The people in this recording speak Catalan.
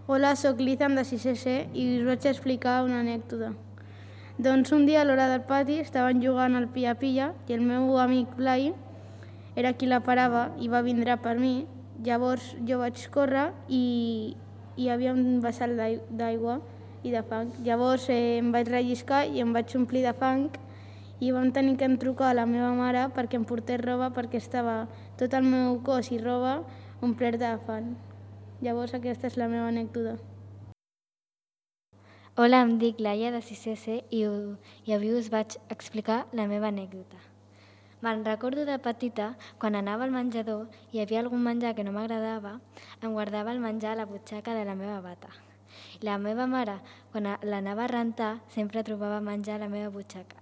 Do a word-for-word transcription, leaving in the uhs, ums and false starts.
Hola, sóc l'Ethan de sisè C i us vaig explicar una anècdota. Doncs un dia a l'hora del pati estaven jugant al pilla-pilla i el meu amic Blai era qui la parava i va vindre per mi. Llavors jo vaig córrer i hi havia un vessal d'ai- d'aigua i de fang. Llavors eh, em vaig relliscar i em vaig omplir de fang i vam tenir que trucar a la meva mare perquè em portés roba perquè estava tot el meu cos i roba omplert de fang. Llavors aquesta és la meva anècdota. Hola, em dic Laia de sisè C i, u- i avui us vaig explicar la meva anècdota. Me'n recordo de petita, quan anava al menjador i hi havia algun menjar que no m'agradava, em guardava el menjar a la butxaca de la meva bata. I la meva mare, quan a- l'anava a rentar, sempre trobava menjar a la meva butxaca.